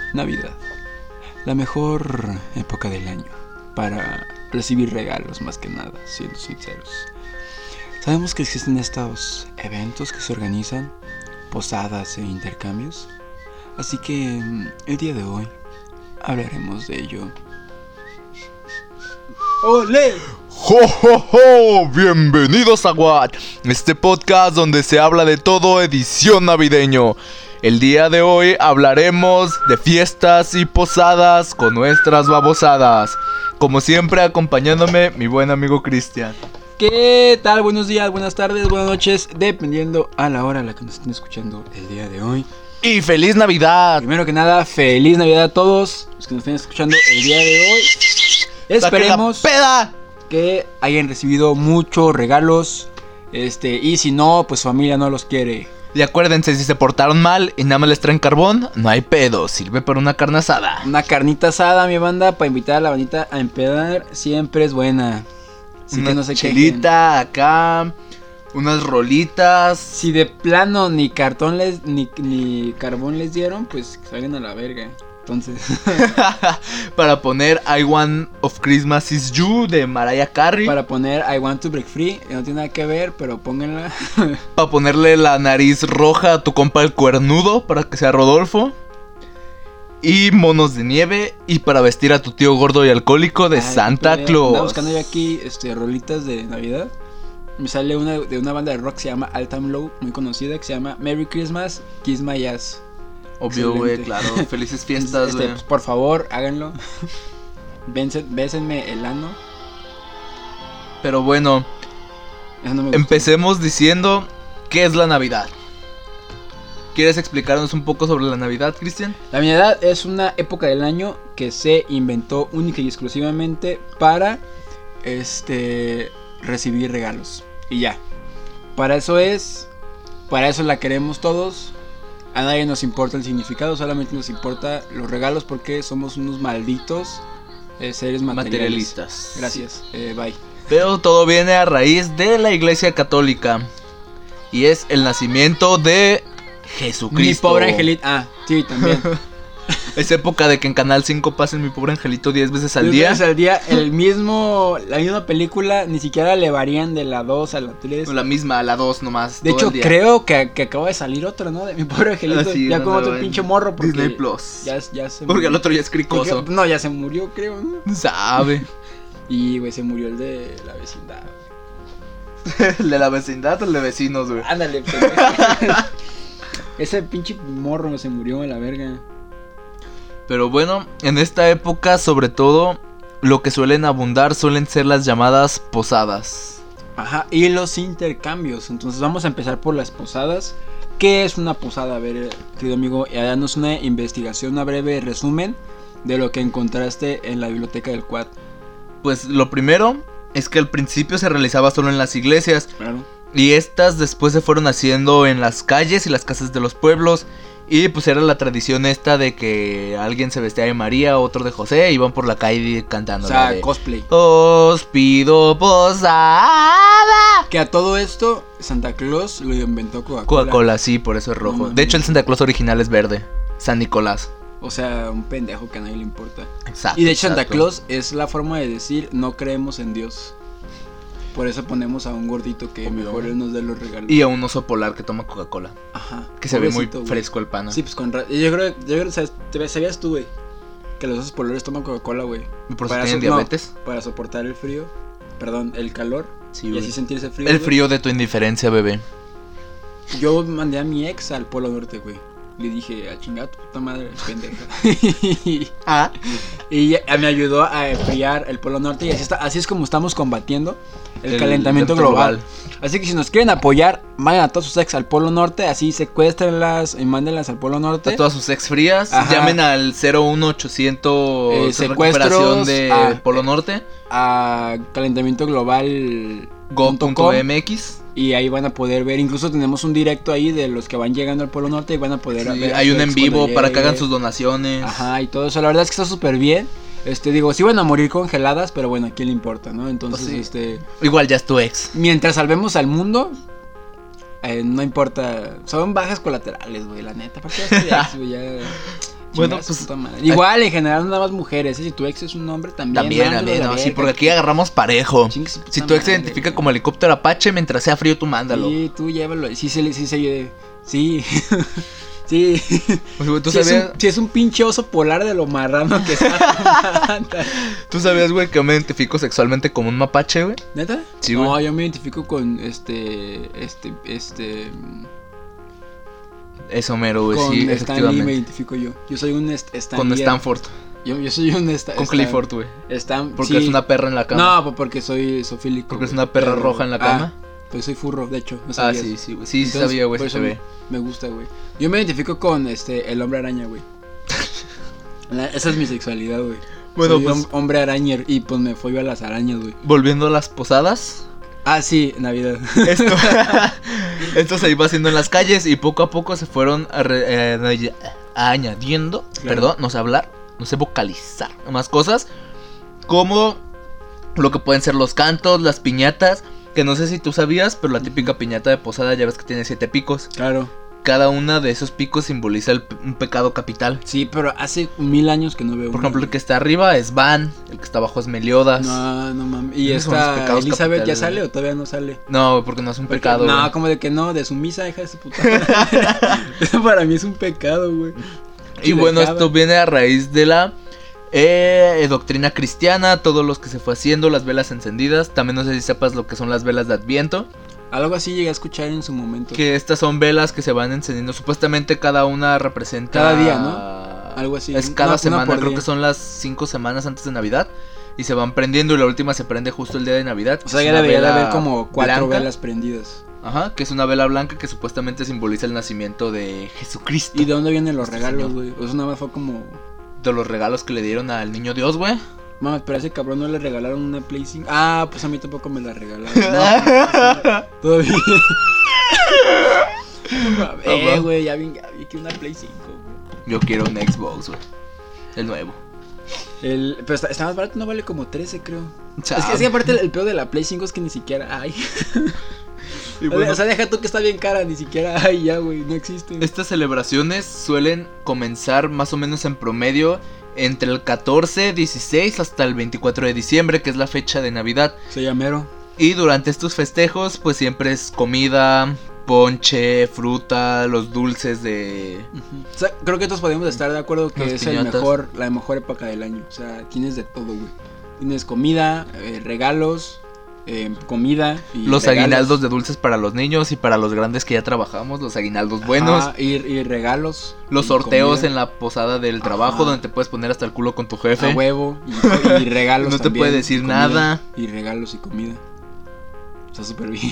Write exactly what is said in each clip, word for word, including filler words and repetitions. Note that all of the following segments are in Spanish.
Navidad, la mejor época del año para recibir regalos, más que nada, siendo sinceros. Sabemos que existen estos eventos que se organizan, posadas e intercambios, así que el día de hoy hablaremos de ello. ¡Olé! ¡Jo, jo, jo! Bienvenidos a What, este podcast donde se habla de todo edición navideño. El día de hoy hablaremos de fiestas y posadas con nuestras babosadas. Como siempre, acompañándome mi buen amigo Cristian. ¿Qué tal? Buenos días, buenas tardes, buenas noches, dependiendo a la hora a la que nos estén escuchando el día de hoy. ¡Y feliz Navidad! Primero que nada, feliz Navidad a todos los que nos estén escuchando el día de hoy. Esperemos peda! que hayan recibido muchos regalos, este, y si no, pues su familia no los quiere. Y acuérdense, si se portaron mal y nada más les traen carbón, no hay pedo, sirve para una carne asada. Una carnita asada, mi banda, para invitar a la bandita a empedar, siempre es buena. Así una que no se chelita acá, unas rolitas. Si de plano ni cartón les, ni, ni carbón les dieron, pues que salgan a la verga. Entonces para poner I Want of Christmas Is You de Mariah Carey. Para poner I Want to Break Free, que no tiene nada que ver, pero pónganla. Para ponerle la nariz roja a tu compa el cuernudo, para que sea Rodolfo. Y monos de nieve. Y para vestir a tu tío gordo y alcohólico de Ay, Santa pues, Claus. Estaba buscando yo aquí este, rolitas de Navidad. Me sale una de una banda de rock que se llama All Time Low, muy conocida, que se llama Merry Christmas, Kiss My Ass. Obvio, güey, claro. Felices fiestas, güey. Este, pues, por favor, háganlo. Bésenme el ano. Pero bueno, no me empecemos diciendo ¿qué es la Navidad? ¿Quieres explicarnos un poco sobre la Navidad, Cristian? La Navidad es una época del año que se inventó única y exclusivamente para este recibir regalos. Y ya. Para eso es. Para eso la queremos todos. A nadie nos importa el significado, solamente nos importa los regalos porque somos unos malditos eh, seres materialistas. Gracias, eh, bye. Pero todo viene a raíz de la Iglesia Católica y es el nacimiento de Jesucristo. Mi pobre angelito. Ah, sí, también. Es época de que en Canal cinco pasen Mi Pobre Angelito diez veces al diez día. veces al día, el mismo, la misma película, ni siquiera le varían de la dos a la tres. No, la misma, a la dos nomás. De hecho, creo que, que acaba de salir otra, ¿no? De Mi Pobre Angelito. Ah, sí, ya no, como no, otro no, pinche morro. Porque Disney Plus. Ya, ya se porque murió. el otro ya es cricoso. Porque, no, ya se murió, creo, ¿no? Sabe. Y, güey, se murió el de la vecindad. ¿El de la vecindad o el de vecinos, güey? Ándale, pues. Ese pinche morro se murió a la verga. Pero bueno, en esta época sobre todo lo que suelen abundar suelen ser las llamadas posadas. Ajá, y los intercambios. Entonces vamos a empezar por las posadas. ¿Qué es una posada? A ver, querido amigo, danos una investigación, una breve resumen de lo que encontraste en la biblioteca del Quad. Pues lo primero es que al principio se realizaba solo en las iglesias. Claro. Y estas después se fueron haciendo en las calles y las casas de los pueblos. Y pues era la tradición esta de que alguien se vestía de María, otro de José, y iban por la calle cantando. O sea, de, cosplay. Os pido posada. Que a todo esto, Santa Claus lo inventó Coca-Cola. Coca-Cola, sí, por eso es rojo. No, de hecho, el Santa Claus original es verde. San Nicolás. O sea, un pendejo que a nadie le importa. Exacto. Y de hecho, exacto. Santa Claus es la forma de decir no creemos en Dios. Por eso ponemos a un gordito que Obvio. Mejor él nos dé los regalos. Y a un oso polar que toma Coca-Cola. Ajá. Que se ve muy güey. Fresco el pan. Sí, pues con ra- Yo creo, yo creo ¿sabes? ¿Sabías tú, güey? Que los osos polares toman Coca-Cola, güey. ¿Y por eso tienen so- diabetes? No, para soportar el frío. Perdón, el calor. Sí, y güey. así sentirse frío. El güey. frío de tu indiferencia, bebé. Yo mandé a mi ex al Polo Norte, güey. Le dije, a chingar tu puta madre, pendeja. Ah. Y ella me ayudó a enfriar el Polo Norte. Y así, está, así es como estamos combatiendo el, el calentamiento global. global. Así que si nos quieren apoyar, manden a todos sus ex al Polo Norte. Así secuéstrenlas y mándenlas al Polo Norte. A todas sus ex frías. Ajá. Llamen al cero uno ochocientos eh, recuperación de a, Polo Norte. A calentamiento global go punto m x. Y ahí van a poder ver, incluso tenemos un directo ahí de los que van llegando al Polo Norte y van a poder sí, ver. Hay un en vivo para que hagan sus donaciones. Ajá, y todo eso, la verdad es que está súper bien. Este, digo, sí van a morir congeladas, pero bueno, ¿a quién le importa, no? Entonces, pues sí. este... Igual ya es tu ex. Mientras salvemos al mundo, eh, no importa, son bajas colaterales, güey, la neta. ¿Por qué ex, güey? Ya... Bueno, Chingas, pues, puta madre. Igual, en general, nada más mujeres. ¿eh? Si tu ex es un hombre, también. También, mándalo también, a la no, sí, verga. porque aquí agarramos parejo. Chingue su puta Si tu ex se madre, identifica güey. como helicóptero Apache, mientras sea frío, tú mándalo. Sí, tú llévalo. Sí, sí, sí, sí. Sí. Sí. Oye, güey, ¿tú, Si es, sabías, un, si es un pinche oso polar de lo marrano que está. ¿Tú sabías, güey, que yo me identifico sexualmente como un mapache, güey? ¿Neta? Sí, güey. No, yo me identifico con este. Este. Este. Eso mero, güey, Con sí, Stan Lee me efectivamente. identifico yo. Yo soy un est Stan Con Lee. Stanford, Yo, yo soy un Stan con Clifford, güey. Stan, Porque sí. es una perra en la cama. No, pues porque soy sofílico. Porque es güey, una perra pero- roja en la cama. Ah, pues soy furro, de hecho. No Ah, sabías. sí, sí, güey. Sí, sí Entonces, sabía, güey, por sí se eso ve. Me gusta, güey. Yo me identifico con este el hombre araña, güey. La- Esa es mi sexualidad, güey. Bueno, Soy pues- hom- hombre araña y pues me follo a las arañas, güey. Volviendo a las posadas. Ah, sí, Navidad. Esto, esto se iba haciendo en las calles y poco a poco se fueron arre- eh, añadiendo, Claro. perdón, no sé hablar, no sé vocalizar, más cosas como lo que pueden ser los cantos, las piñatas, que no sé si tú sabías, pero la típica piñata de posada ya ves que tiene siete picos. Claro. Cada una de esos picos simboliza el- un pecado capital. Sí, pero hace mil años que no veo. Por uno, ejemplo, el güey. que está arriba es Van, el que está abajo es Meliodas. No, No, no mames. ¿Y Esos son los esta pecados Elizabeth ya capitales, sale güey. o todavía no sale? porque no es un Porque- pecado. No, güey. como de que no, de su misa, hija de su puta madre. Eso para mí es un pecado, güey. Y bueno, Dejaba- esto viene a raíz de la eh, doctrina cristiana, todos los que se fue haciendo, las velas encendidas. También no sé si sepas lo que son las velas de Adviento. Algo así llegué a escuchar en su momento. Que estas son velas que se van encendiendo. Supuestamente cada una representa... Cada día, ¿no? Algo así. Es Una- cada una semana, por creo día. que son las cinco semanas antes de Navidad. Y se van prendiendo y la última se prende justo el día de Navidad. O sea, Es ya una debería de vela haber como cuatro blanca. velas prendidas. Ajá, que es una vela blanca que supuestamente simboliza el nacimiento de Jesucristo. ¿Y de dónde vienen los Este regalos, señor. güey? O sea, nada más fue como... De los regalos que le dieron al niño Dios, güey. Mames, pero a ese cabrón no le regalaron una Play cinco. Ah, pues a mí tampoco me la regalaron. No, pues, todo bien. No mames, eh, güey, ya vi, ya vi que una Play cinco, güey. Yo quiero un Xbox, güey. El nuevo. El, pero está, está más barato, no vale como trece, creo. O sea, Es que, es que aparte el, el peor de la Play cinco es que ni siquiera hay. y bueno, O sea, deja tú que está bien cara, ni siquiera hay ya, güey, no existe. estas celebraciones suelen comenzar más o menos en promedio entre el catorce, dieciséis hasta el veinticuatro de diciembre, que es la fecha de Navidad. Se llamero. Y durante estos festejos, pues siempre es comida, ponche, fruta, los dulces de... O sea, creo que todos podemos estar de acuerdo que Las es el piñatas. mejor, la mejor época del año. O sea, tienes de todo, güey. Tienes comida, eh, regalos, eh, comida y Los regalos. aguinaldos de dulces para los niños y para los grandes que ya trabajamos, los aguinaldos buenos. Ajá, y, y regalos. Los y sorteos comida. en la posada del trabajo, Ajá. donde te puedes poner hasta el culo con tu jefe. A huevo y, y regalos. No te también, puede decir y comida, nada. Y regalos y comida. Está súper bien.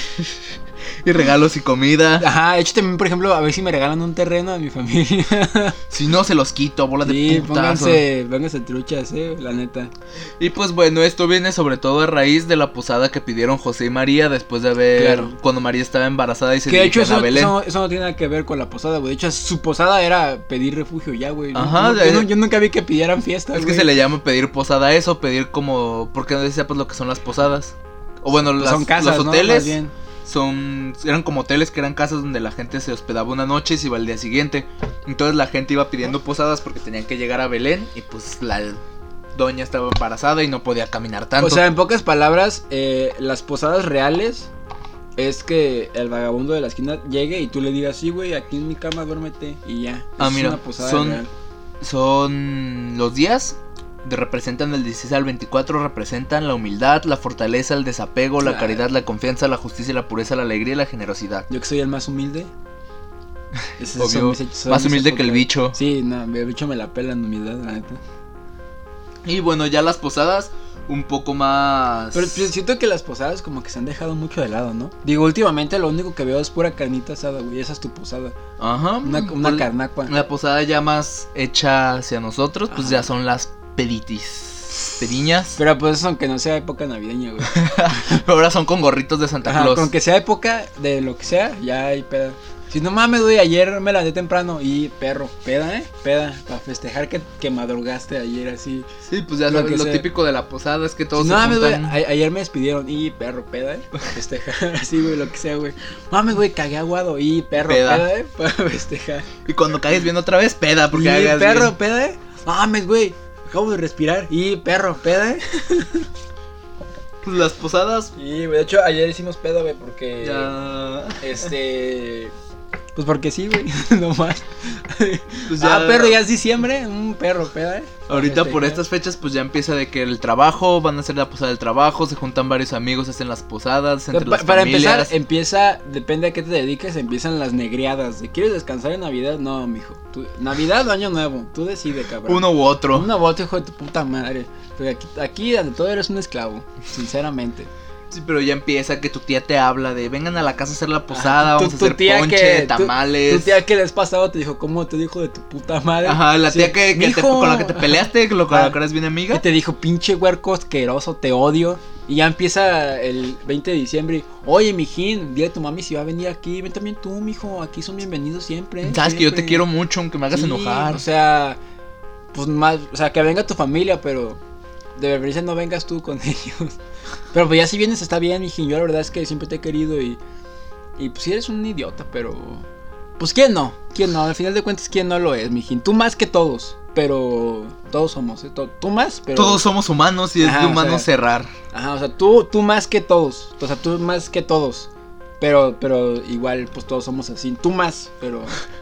Y regalos y comida. Ajá, de hecho también, por ejemplo, a ver si me regalan un terreno a mi familia. Si no, se los quito, bola de Sí, putazo. pónganse, pónganse truchas, eh, la neta. Y pues bueno, esto viene sobre todo a raíz de la posada que pidieron José y María después de haber... Claro. Cuando María estaba embarazada y se Que de hecho dirigían eso, a Belén. eso, eso no tiene nada que ver con la posada, güey. De hecho, su posada era pedir refugio ya, güey. Yo- Ajá, yo, de- yo no- yo nunca vi que pidieran fiestas, Es que güey. se le llama pedir posada a eso, pedir como... Porque no decía pues lo que son las posadas. O bueno, Pues las- son casas, los ¿no? hoteles Más bien. son eran como hoteles que eran casas donde la gente se hospedaba una noche y se iba al día siguiente. Entonces la gente iba pidiendo posadas porque tenían que llegar a Belén y pues la doña estaba embarazada y no podía caminar tanto. O sea, en pocas palabras, eh, las posadas reales es que el vagabundo de la esquina llegue y tú le digas, sí, güey, aquí en mi cama duérmete y ya. Ah, Es mira, una posada son- real. Son los días de representan del dieciséis al veinticuatro, representan la humildad, la fortaleza, el desapego, la Claro. caridad, la confianza, la justicia, la pureza, la alegría y la generosidad. Yo que soy el más humilde. Ese- Obvio, son mis- son más mis humilde que el épocas. bicho. Sí, no, el bicho me la pela en humildad, la neta. Y bueno, ya las posadas un poco más... Pero pues, siento que las posadas como que se han dejado mucho de lado, ¿no? Digo, últimamente lo único que veo es pura carnita asada, güey. Esa es tu posada. Ajá. Una, una pues, carnacua. La posada ya más hecha hacia nosotros, pues Ajá. ya son las peditis. Pediñas. Pero pues eso aunque no sea época navideña, güey. Pero ahora son con gorritos de Santa Ajá, Claus. con que sea época de lo que sea, ya hay pedo. Si no mames, güey, ayer me levanté temprano y perro, peda, ¿eh? Peda, para festejar que, que madrugaste ayer así. Sí, pues ya Lo sabes, que lo sea. típico de la posada es que todos Si se no mames, güey, juntan. a- ayer me despidieron y perro, peda, ¿eh? Para festejar, así, güey, lo que sea, güey. Mames, güey, cagué aguado y perro, Peda. peda, ¿eh? Para festejar. Y cuando caes bien otra vez, peda, porque y hagas perro, bien. peda, ¿eh? Mames, güey, acabo de respirar y perro, peda, ¿eh? Pues las posadas Y, güey, de hecho, ayer hicimos pedo, güey, porque... ya... Este... Pues porque sí, güey, no más. Pues ya- Ah, perro, ya es diciembre, un perro, peda, ¿eh? Ahorita por Festejar. estas fechas pues ya empieza de que el trabajo, van a hacer la posada del trabajo, se juntan varios amigos, hacen las posadas entre Pa- las para familias. empezar, empieza, depende a qué te dediques, empiezan las negriadas. ¿De ¿Quieres descansar en Navidad? No, mijo. Tú- Navidad o Año Nuevo, tú decides, cabrón. Uno u otro. Una bota, hijo de tu puta madre. Porque aquí, aquí ante todo eres un esclavo, sinceramente. Sí, pero ya empieza que tu tía te habla de vengan a la casa a hacer la posada, Ah, tu- vamos a tu hacer tía ponche, que- tu- tamales. Tu tía que el mes pasado te dijo, ¿cómo te dijo de tu puta madre? Ajá, la Sí, tía que, que te- "Mijo". con la que te peleaste, con la con Ah. la que eres bien amiga. Que te dijo, pinche huerco asqueroso, te odio. Y ya empieza el veinte de diciembre. Oye, mijín, dile a tu mami si va a venir aquí. Ven también tú, mijo. Aquí son bienvenidos siempre. Sabes que yo te siempre". quiero mucho, aunque me hagas Sí, enojar. O sea, pues más, o sea, que venga tu familia, pero de preferencia no vengas tú con ellos. Pero pues ya si vienes está bien, mijín. Yo la verdad es que siempre te he querido y y pues sí eres un idiota, pero pues quién no, quién no, al final de cuentas quién no lo es, mijín. Tú más que todos, pero todos somos, ¿eh? To- tú más, pero Todos somos humanos y es Ajá, de o humanos sea, cerrar. Ajá, o sea, tú tú más que todos, o sea, tú más que todos. Pero pero igual pues todos somos así, tú más, pero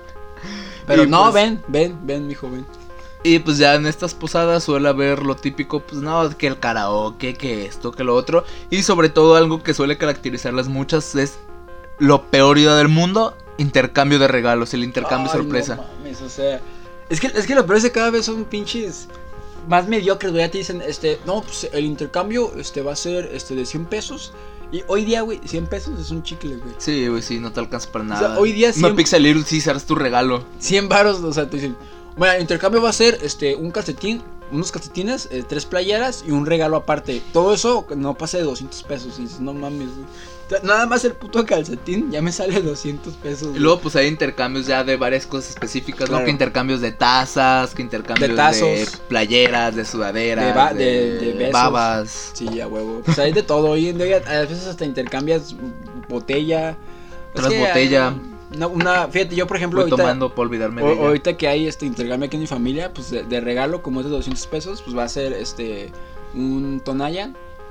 pero Y, no, pues, ven, ven, ven, mijo, ven. Y pues ya en estas posadas suele haber lo típico, pues no, que el karaoke, que esto, que lo otro. Y sobre todo algo que suele caracterizarlas muchas es lo peor idea del mundo, intercambio de regalos, el intercambio Ay, sorpresa. No mames, o sea, es que es que lo peor es que cada vez son pinches más mediocres, güey. Ya te dicen, este, no, pues el intercambio este va a ser este de cien pesos. Y hoy día, güey, cien pesos es un chicle, güey. Sí, güey, sí, no te alcanza para sea, nada. hoy día Una siempre- pizza Little Caesar es tu regalo. cien varos, o sea, te dicen, bueno, el intercambio va a ser este un calcetín, unos calcetines, eh, tres playeras y un regalo aparte. Todo eso no pasa de doscientos pesos. Y dices, no mames, güey. O sea, nada más el puto calcetín ya me sale doscientos pesos. Y güey. luego pues hay intercambios ya de varias cosas específicas, ¿no? Claro. Que intercambios de tazas, que intercambios De de, tazos. playeras, de sudaderas, De ba- de- de besos. babas. Sí, a huevo. Pues hay de todo. Hoy en día a veces hasta intercambias botella. Tras botella. hay Una, una- fíjate, yo por ejemplo, Voy ahorita, tomando por olvidarme o- de ella. ahorita que hay este intercambio aquí en mi familia, pues de, de regalo, como es de doscientos pesos, pues va a ser este un Tonaya.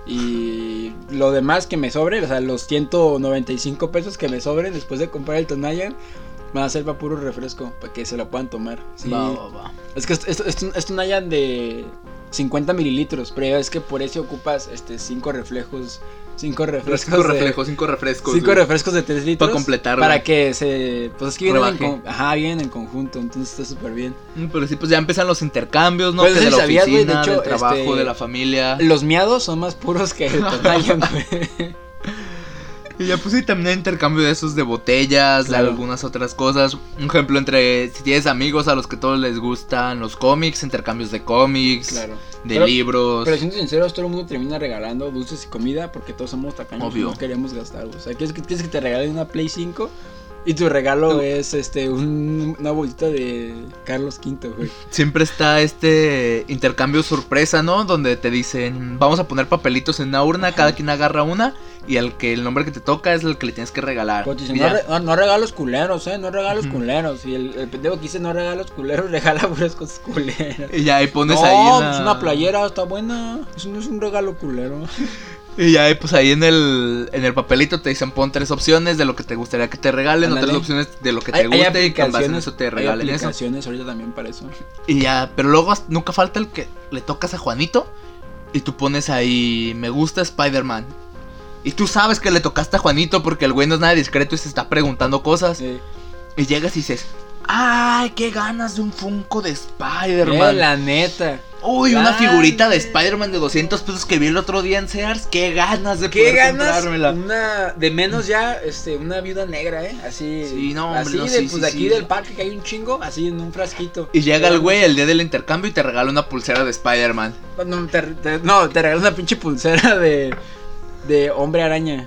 Y lo demás que me sobre, o sea, los ciento noventa y cinco pesos que me sobren después de comprar el Tonaya, van a ser para puro refresco, para que se lo puedan tomar. Sí. Va, va, va. Es que esto, esto, esto, esto Tonaya de cincuenta mililitros, pero ya es que por eso ocupas este cinco reflejos. Cinco refrescos. Cinco de- reflejos, cinco refrescos. Cinco güey. refrescos de tres litros. Para completar, Para güey. que se. Pues es que vienen en, Rebaje. con- ajá, vienen en conjunto, entonces está súper bien. Mm, Pero sí, pues ya empiezan los intercambios, ¿no? Pues que sí de la sabías, güey, oficina, de hecho, del trabajo, este, de la familia. Los miados son más puros que el Tonaya, güey. Y ya pues sí, también hay intercambio de esos de botellas, Claro. de algunas otras cosas. Un ejemplo entre, si tienes amigos a los que todos les gustan los cómics, intercambios de cómics, Claro. de Pero- libros. Pero siendo sinceros, todo el mundo termina regalando dulces y comida porque todos somos tacaños Obvio. y no queremos gastar, güey. O sea, quieres que, quieres que te regalen una Play cinco y tu regalo Uh. es este un- una bolsita de Carlos quinto, güey. Siempre está este intercambio sorpresa, ¿no? Donde te dicen, vamos a poner papelitos en una urna, cada quien agarra una y al que el nombre que te toca es el que le tienes que regalar. Pero te dicen, Y no, ya. re- no, no regalos culeros, eh, no regalos Ujú. culeros. Y el, el pendejo que dice no regalos culeros, regala puras cosas culeras. Y ya ahí pones no, ahí en pues la- una playera está buena. Eso no es un regalo culero. Y ya ahí, pues ahí en el, en el papelito te dicen pon tres opciones de lo que te gustaría que te regalen, o Ándale. tres opciones de lo que te Hay, hay guste y que en base en aplicaciones, eso te hay regalen eso. aplicaciones ahorita también para eso. Y ya, pero luego hasta- nunca falta el que le tocas a Juanito y tú pones ahí, me gusta Spider-Man. Y tú sabes que le tocaste a Juanito porque el güey no es nada discreto y se está preguntando cosas. Sí. Y llegas y dices, ¡ay, qué ganas de un Funko de Eh, Spider-Man! la neta. Uy, una Ganas. figurita de Spider-Man de doscientos pesos que vi el otro día en Sears. ¡Qué ganas de ¿Qué poder ganas? comprármela! Una de menos ya, este, una viuda negra, eh, así. Sí, no, hombre, así no, de, sí, pues sí, de aquí sí. del parque que hay un chingo, así en un frasquito. Y llega el Ganas. güey el día del intercambio y te regala una pulsera de Spider-Man. No, te, te- no, te regalas una pinche pulsera de, de hombre araña.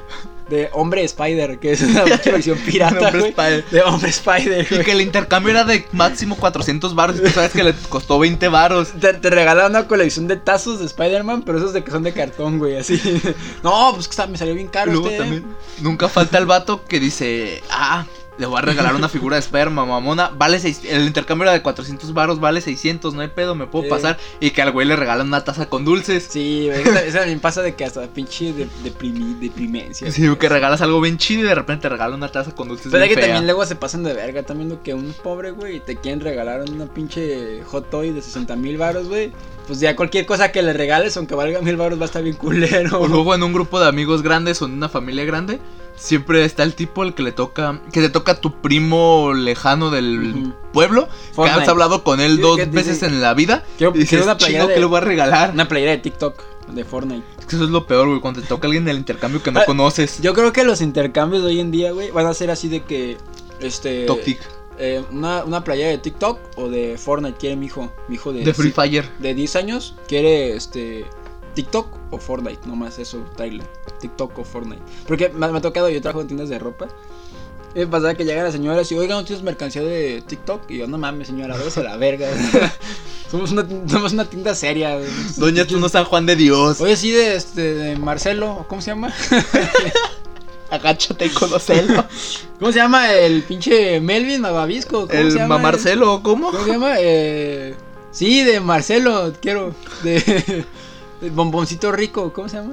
de Hombre Spider, que es una versión pirata, Hombre güey, Spider. de Hombre Spider, Y güey. que el intercambio era de máximo cuatrocientos baros. Y tú sabes que le costó veinte baros. Te, te regalaron una colección de tazos de Spider-Man, pero esos de que son de cartón, güey, así. No, pues que está- me salió bien caro Luego este. también, nunca falta el vato que dice, ah, le voy a regalar una figura de Spider-Man, mamona, vale seis, el intercambio era de cuatrocientos baros, vale seiscientos, no hay pedo, me puedo Sí. pasar. Y que al güey le regalan una taza con dulces. Sí, güey, esa, esa también pasa de que hasta pinche de, deprimi- deprimencia. Sí, que regalas algo bien chido y de repente te regalan una taza con dulces Pero es bien que fea. también luego se pasan de verga, también lo que un pobre, güey, te quieren regalar una pinche hot toy de sesenta mil baros, güey. Pues ya cualquier cosa que le regales, aunque valga mil baros, va a estar bien culero. O luego en un grupo de amigos grandes o en una familia grande, siempre está el tipo el que le toca, que te toca a tu primo lejano del Ujú. pueblo, Fortnite. que has hablado con él Sí, dos que veces dice- en la vida. Quiero, Y dices, quiero una playera "Chingo, de, ¿qué le voy a regalar?" una playera de TikTok, de Fortnite. Es que eso es lo peor, güey, cuando te toca alguien del intercambio que no Ah, conoces. Yo creo que los intercambios de hoy en día, güey, van a ser así de que, este... Toxic. eh, una, una playera de TikTok o de Fortnite quiere mi hijo, mi hijo de... De Free sí, Fire. de diez años, quiere, este... TikTok o Fortnite, nomás eso, tráele. TikTok o Fortnite. Porque me, me ha tocado, yo trabajo en tiendas de ropa. Y me pasaba que llega la señora y dice, oiga, ¿no tienes mercancía de TikTok? Y yo, no mames, señora, váyase a la verga. somos, una, somos una tienda seria. Güey. Doña, tú no San Juan de Dios. Oye, sí, de, este, de Marcelo, ¿cómo se llama? Agáchate y conocelo. ¿Cómo se llama el pinche Melvin Magavisco? ¿Cómo se El llama? Mamarcelo, ¿cómo? ¿Cómo se llama? Eh, sí, de Marcelo, quiero. De, de Bomboncito Rico, ¿cómo se llama?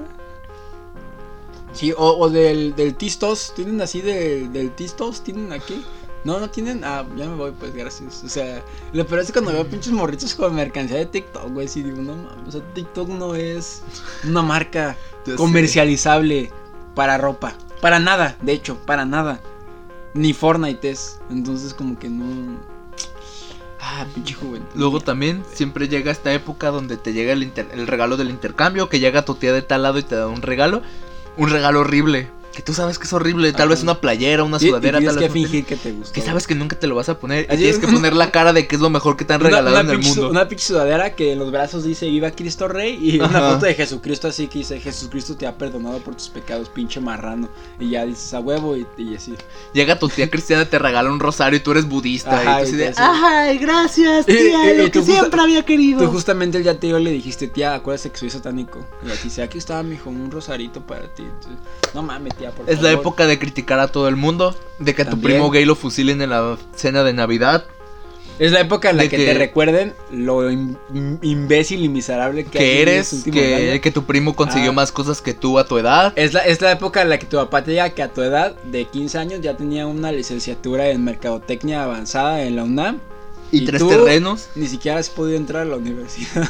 Sí, o, o del, del Tistos. ¿Tienen así de, del Tistos? ¿Tienen aquí? No, no tienen. Ah, ya me voy, pues gracias. O sea, lo peor es que cuando veo pinches morritos con mercancía de TikTok, güey, sí digo, no mames. O sea, TikTok no es una marca Ya sé. comercializable para ropa. Para nada, de hecho, para nada. Ni Fortnite es. Entonces, como que no. Ah, pinche juventud. Luego también siempre llega esta época donde te llega el, inter- el regalo del intercambio, que llega tu tía de tal lado y te da un regalo, un regalo horrible, que tú sabes que es horrible, tal Ajá. vez una playera, una Sí, y sudadera, tienes tal que vez un- fingir que te gusta. que sabes que nunca te lo vas a poner y Así tienes es. que poner la cara de que es lo mejor que te han Una- regalado una en el pinche su- mundo. Una pinche sudadera que en los brazos dice Viva Cristo Rey y una Ajá. foto de Jesucristo así que dice Jesucristo te ha perdonado por tus pecados, pinche marrano. Y ya dices a huevo y, y así. Llega tu tía cristiana y te regala un rosario y tú eres budista Ajá, y tú así y de, te hace- ay, gracias Y- tía, y- lo y que tú justa- siempre había querido. Tú justamente el día anterior le dijiste, tía, acuérdate que soy satánico. Y a ti dice, aquí estaba, mijo, un rosarito para ti. Entonces, no mames, tía, por Es la favor. época de criticar a todo el mundo, de que a tu También. primo gay lo fusilen en la cena de Navidad, Es la época en la de que, que- te recuerden lo im- im- imbécil y miserable que, que has vivido eres, estos últimos que, años. que tu primo consiguió Ah. más cosas que tú a tu edad. Es la, es la época en la que tu papá te diga que a tu edad de quince años ya tenía una licenciatura en mercadotecnia avanzada en la UNAM. Y, ¿Y tres tú? terrenos. Ni siquiera has podido entrar a la universidad.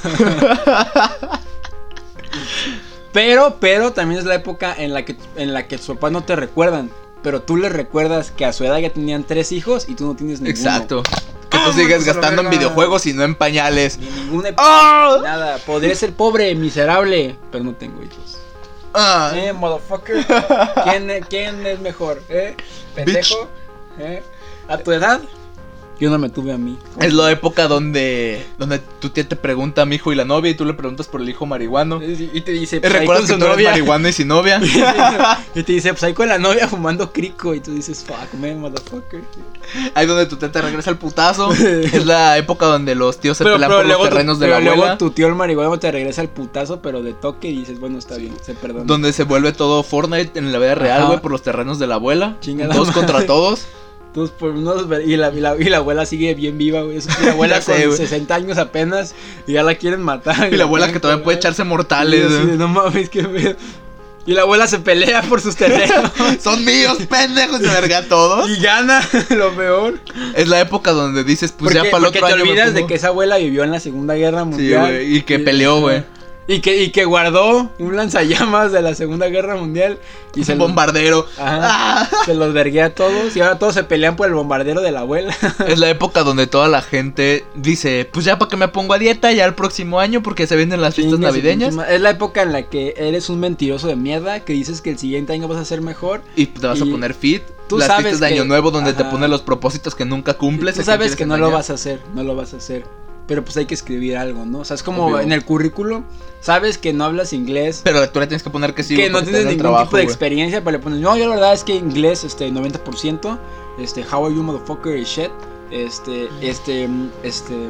pero, pero también es la época en la que en la que tus papás no te recuerdan. Pero tú les recuerdas que a su edad ya tenían tres hijos y tú no tienes ninguno. Exacto. Que tú Ah, sigues vamos a la gastando en verga. videojuegos y no en pañales. Ni ninguna ¡Ah! nada. Podré ser pobre, miserable, pero no tengo hijos. Ah. Eh, motherfucker. ¿Quién, es- quién es mejor? ¿Eh? ¿Pendejo? ¿Eh? ¿A tu edad? Yo no me tuve a mí. Es la época donde donde tu tía te pregunta a mi hijo y la novia y tú le preguntas por el hijo marihuano. Y te dice, ¿Y pues, ahí recuerdas con que su tú eres novia. marihuano y sin novia? Y te dice, pues ahí con la novia fumando crico. Y tú dices, fuck, man, motherfucker. Ahí donde tu tía te regresa el putazo. Es la época donde los tíos se pelean por los tu- terrenos de pero la luego abuela. tu tío el marihuano te regresa el putazo, pero de toque. Y dices, bueno, está bien, se perdona. Donde se vuelve todo Fortnite en la vida real, Ajá. güey, por los terrenos de la abuela. Chingada Todos madre. contra todos. Todos por unos, y, la, y, la, y la abuela sigue bien viva, güey. Es la abuela Ya sé, con güey. sesenta años apenas y ya la quieren matar. Y la abuela quieren que todavía puede comer. echarse Y mortales. así de, güey. no mames, qué pedo. Y la abuela se pelea por sus terrenos. Son míos, pendejos, se verga a todos. Y gana, lo peor. Es la época donde dices, pues porque ya para el porque otro te año. me olvidas de pongo- que esa abuela vivió en la Segunda Guerra Sí, Mundial. güey, y que peleó, güey. Y que, y que guardó un lanzallamas de la Segunda Guerra Mundial. Y se Un los- bombardero. Ajá, Ah. se los vergué a todos. Y ahora todos se pelean por el bombardero de la abuela. Es la época donde toda la gente dice, pues ya para que me pongo a dieta ya el próximo año porque se vienen las fiestas Chinga su navideñas. pinche ma- Es la época en la que eres un mentiroso de mierda. Que dices que el siguiente año vas a ser mejor. Y te vas a Y poner fit. tú las sabes fiestas de que- Año Nuevo donde te Ajá. ponen los propósitos que nunca cumples. Tú ¿a quién sabes quieres que no lo engañar? vas a hacer. No lo vas a hacer. pero pues hay que escribir algo, ¿no? O sea, es como Obvio. en el currículum, sabes que no hablas inglés, Pero tú le tienes que poner que sí. que güey, no porque tienes está en el ningún trabajo, tipo de güey. experiencia, pero le pones, no, yo la verdad es que inglés, este, noventa por ciento, este, how are you motherfucker y shit, este, este, este,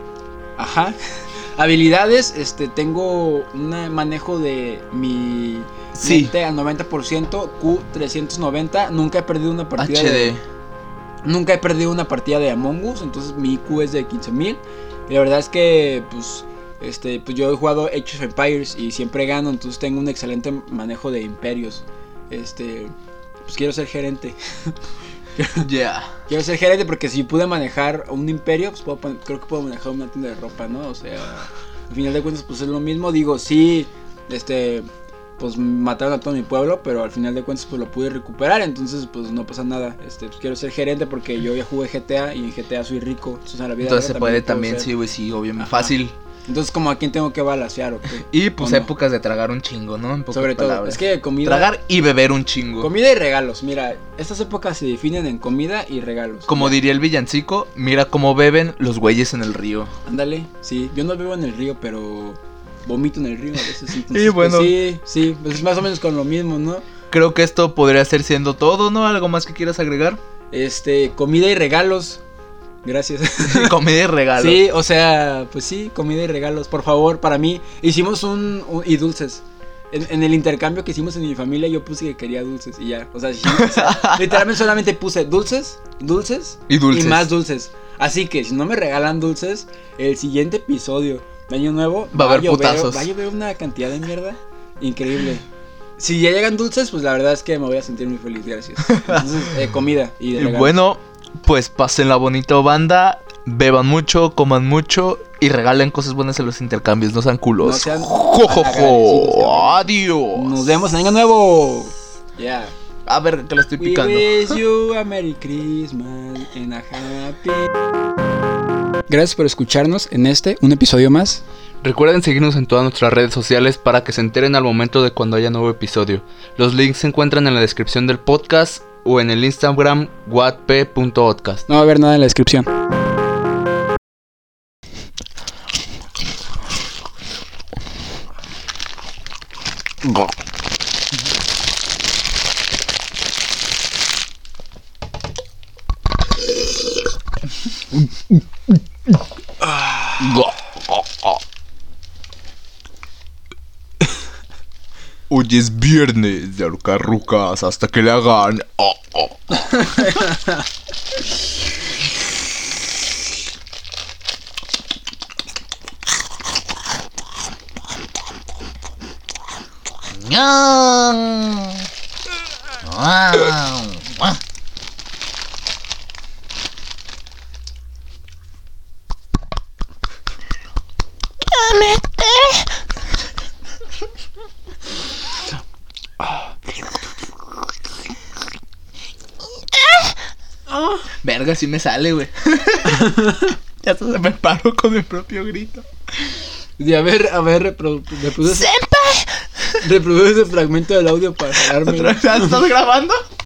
ajá, habilidades, este, tengo un manejo de mi Sí. mente al noventa por ciento, Q trescientos noventa, nunca he perdido una partida H D. de, nunca he perdido una partida de Among Us, entonces mi I Q es de quince mil, y la verdad es que, pues, Este, pues yo he jugado Age of Empires y siempre gano, entonces tengo un excelente manejo de imperios. Este, pues quiero ser gerente. Ya. Yeah. Quiero ser gerente porque si pude manejar un imperio, pues puedo, creo que puedo manejar una tienda de ropa, ¿no? O sea, al final de cuentas pues es lo mismo. Digo, sí, este, pues mataron a todo mi pueblo, pero al final de cuentas pues lo pude recuperar, entonces pues no pasa nada. Este, pues quiero ser gerente porque yo ya jugué G T A y en G T A soy rico, entonces en la vida Entonces se puede puedo también, ser. sí, güey, sí, obviamente. Ajá. Fácil. Entonces, como a quién tengo que balancear o qué. Y pues ¿O no? épocas de tragar un chingo, ¿no? En pocas Sobre todo, palabras. es que comida. Tragar y beber un chingo. Comida y regalos. Mira, estas épocas se definen en comida y regalos. Como Ya. diría el villancico, mira cómo beben los güeyes en el río. Ándale, sí. Yo no vivo en el río, pero vomito en el río a veces. Entonces, Y bueno. pues, sí, sí. Pues es más o menos con lo mismo, ¿no? Creo que esto podría ser siendo todo, ¿no? ¿Algo más que quieras agregar? Este, comida y regalos. Gracias. Comida y regalos. Sí, o sea, pues sí, comida y regalos, por favor, para mí. Hicimos un, un- y dulces. En, en el intercambio que hicimos en mi familia yo puse que quería dulces y ya. O sea, sí, o sea, literalmente solamente puse dulces, dulces Y dulces. y más dulces. Así que si no me regalan dulces, el siguiente episodio de Año Nuevo Va a haber llover, putazos. va a llover una cantidad de mierda increíble. Si ya llegan dulces, pues la verdad es que me voy a sentir muy feliz, gracias. Entonces, eh, comida y Y regalos. bueno, pues pasen la bonita banda, beban mucho, coman mucho y regalen cosas buenas en los intercambios, no sean culos. No sean Jo, jo, malagradecidos, jo. cabrón. Adiós. Nos vemos en Año Nuevo. Ya. A ver, que la estoy We picando. wish you a Merry Christmas and a happy. Gracias por escucharnos en este, un episodio más. Recuerden seguirnos en todas nuestras redes sociales para que se enteren al momento de cuando haya nuevo episodio. Los links se encuentran en la descripción del podcast o en el Instagram watp punto podcast. No va a haber nada en la descripción. Hoy es viernes de ahorcar rucas hasta que le hagan. Oh, oh. Verga, sí me sale, güey. Ya hasta se me paró con mi propio grito. Y a ver, a ver, reprodu reproduce, reproduce ese fragmento del audio para jalarme. ¿Estás grabando?